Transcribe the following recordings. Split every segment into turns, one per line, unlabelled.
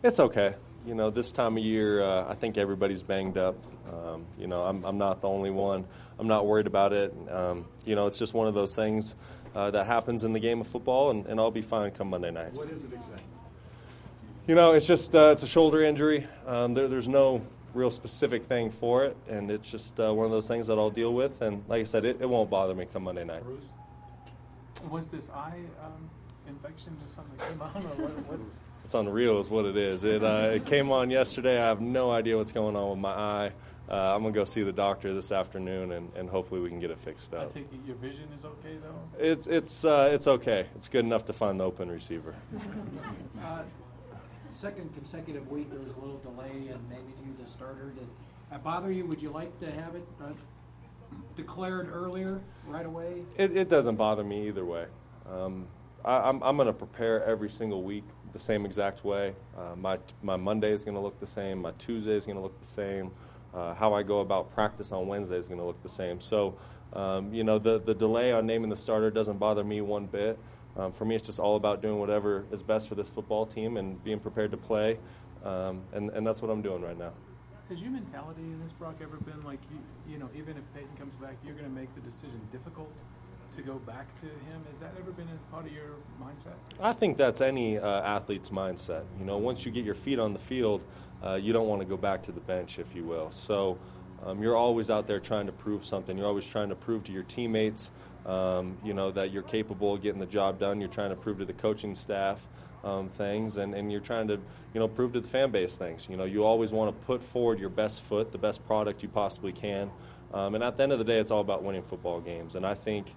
It's okay. This time of year, I think everybody's banged up. I'm not the only one. I'm not worried about it. It's just one of those things that happens in the game of football, and I'll be fine come Monday night.
What is it exactly?
It's just it's a shoulder injury. There's no real specific thing for it, and it's just one of those things that I'll deal with. And like I said, it won't bother me come Monday night.
Bruce?
Was this eye infection just something that came on, or what's?
It's unreal is what it is. It came on yesterday. I have no idea what's going on with my eye. I'm going to go see the doctor this afternoon, and hopefully we can get it fixed up.
I take it your vision is okay, though?
It's okay. It's good enough to find the open receiver.
Second consecutive week, there was a little delay in naming you the starter. Did that bother you? Would you like to have it declared earlier, right away?
It doesn't bother me either way. I'm going to prepare every single week the same exact way. My Monday is going to look the same. My Tuesday is going to look the same. How I go about practice on Wednesday is going to look the same. So, the delay on naming the starter doesn't bother me one bit. For me, it's just all about doing whatever is best for this football team and being prepared to play, and that's what I'm doing right now.
Has your mentality in this, Brock, ever been like, even if Peyton comes back, you're going to make the decision difficult to go back to him? Has that ever been a part of your mindset?
I think that's any athlete's mindset. Once you get your feet on the field, you don't want to go back to the bench, if you will. So you're always out there trying to prove something. You're always trying to prove to your teammates, that you're capable of getting the job done. You're trying to prove to the coaching staff things, and you're trying to, prove to the fan base things. You always want to put forward your best foot, the best product you possibly can. And at the end of the day, it's all about winning football games. And I think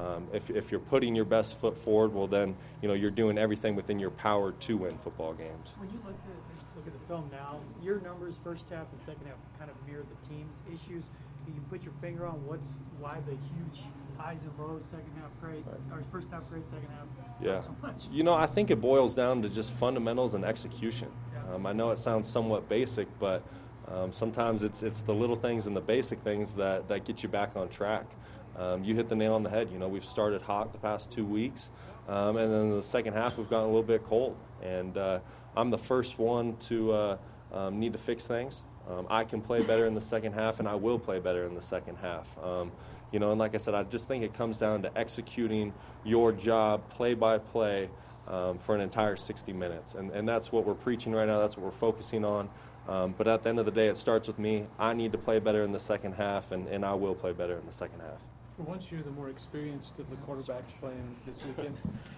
if you're putting your best foot forward, well, then, you're doing everything within your power to win football games.
When you look at the film now, your numbers first half and second half kind of mirror the team's issues. Can you put your finger on why the huge highs and lows, second half great, or first half great, second half not so much?
I think it boils down to just fundamentals and execution. I know it sounds somewhat basic, but sometimes it's the little things and the basic things that get you back on track. You hit the nail on the head. We've started hot the past 2 weeks, and then the second half we've gotten a little bit cold. And I'm the first one to need to fix things. I can play better in the second half, and I will play better in the second half. And like I said, I just think it comes down to executing your job play by play for an entire 60 minutes. And that's what we're preaching right now. That's what we're focusing on. But at the end of the day, it starts with me. I need to play better in the second half, and I will play better in the second half.
For once you're the more experienced of the quarterbacks playing this weekend,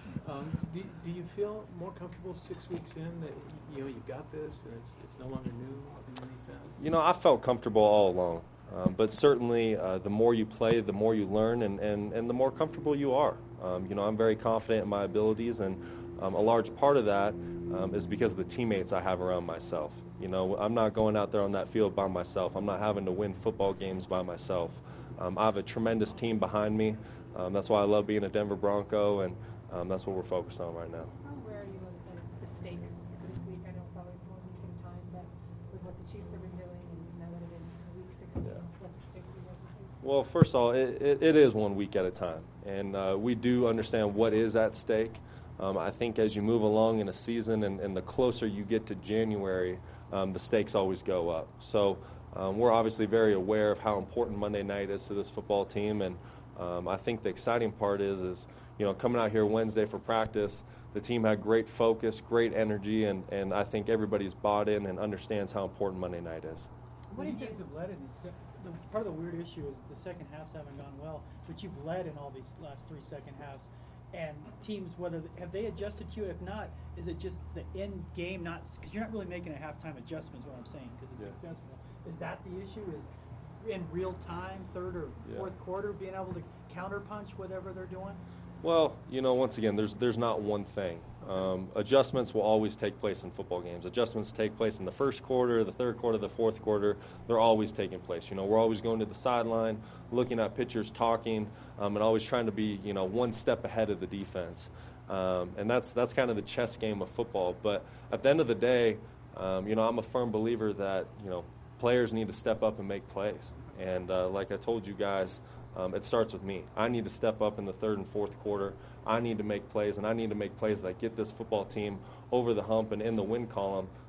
do you feel more comfortable 6 weeks in that you've got this and it's no longer new in any sense?
I felt comfortable all along, but certainly the more you play, the more you learn, and the more comfortable you are. I'm very confident in my abilities, and a large part of that is because of the teammates I have around myself. I'm not going out there on that field by myself. I'm not having to win football games by myself. I have a tremendous team behind me. That's why I love being a Denver Bronco, and that's what we're focused on right now.
How aware are you of the stakes this week? I know it's always 1 week at a time, but with what the Chiefs have been doing, and now that it is week 16, what's at stake for you guys this week?
Well, first of all, it is 1 week at a time, and we do understand what is at stake. I think as you move along in a season and the closer you get to January, the stakes always go up. So we're obviously very aware of how important Monday night is to this football team, and I think the exciting part is coming out here Wednesday for practice, the team had great focus, great energy, and I think everybody's bought in and understands how important Monday night is.
What do you guys have led in? Part of the weird issue is the second halves haven't gone well, but you've led in all these last 3 second halves. And teams, have they adjusted to you? If not, is it just the end game? Because you're not really making a halftime adjustment, is what I'm saying, because it's successful. Is that the issue? Is in real time, third or fourth quarter, being able to counterpunch whatever they're doing?
Well, once again, there's not one thing. Adjustments will always take place in football games. Adjustments take place in the first quarter, the third quarter, the fourth quarter. They're always taking place. We're always going to the sideline, looking at pitchers, talking, and always trying to be, one step ahead of the defense. And that's kind of the chess game of football. But at the end of the day, I'm a firm believer that, players need to step up and make plays. And like I told you guys, it starts with me. I need to step up in the third and fourth quarter. I need to make plays, and I need to make plays that get this football team over the hump and in the win column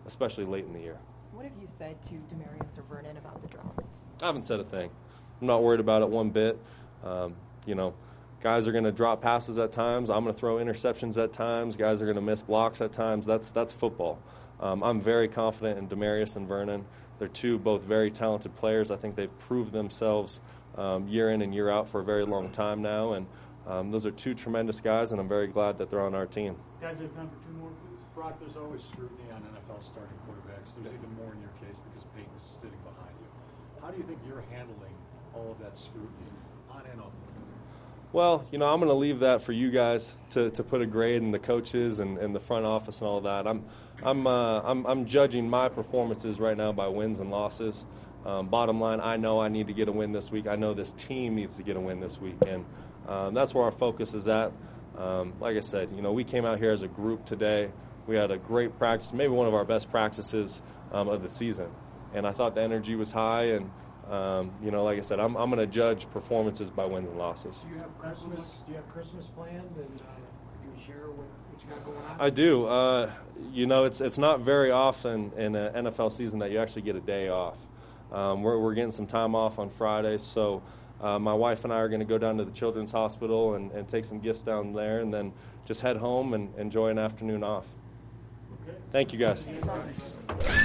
especially late in the year.
What have you said to Demarius or Vernon about the drops?
I haven't said a thing. I'm not worried about it one bit. You know, guys are going to drop passes at times. I'm going to throw interceptions at times. Guys are going to miss blocks at times. That's football. I'm very confident in Demarius and Vernon. They're two both very talented players. I think they've proved themselves year in and year out for a very long time now. And those are two tremendous guys, and I'm very glad that they're on our team.
Guys, we have time for two more, please.
Brock, there's always scrutiny on NFL starting quarterbacks. There's even more in your case because Peyton's sitting behind you. How do you think you're handling all of that scrutiny on and off the field?
Well, you know, I'm going to leave that for you guys to put a grade, and the coaches and the front office and all of that. I'm judging my performances right now by wins and losses. Bottom line, I know I need to get a win this week. I know this team needs to get a win this week, and that's where our focus is at. Like I said, you know, we came out here as a group today. We had a great practice, maybe one of our best practices of the season, and I thought the energy was high. And you know, like I said, I'm going to judge performances by wins and losses.
Do you have Christmas planned, and can you share what you got going on?
I do. You know, it's not very often in an NFL season that you actually get a day off. We're getting some time off on Friday, so my wife and I are going to go down to the Children's Hospital and take some gifts down there, and then just head home and enjoy an afternoon off.
Okay.
Thank you, guys.
Thanks.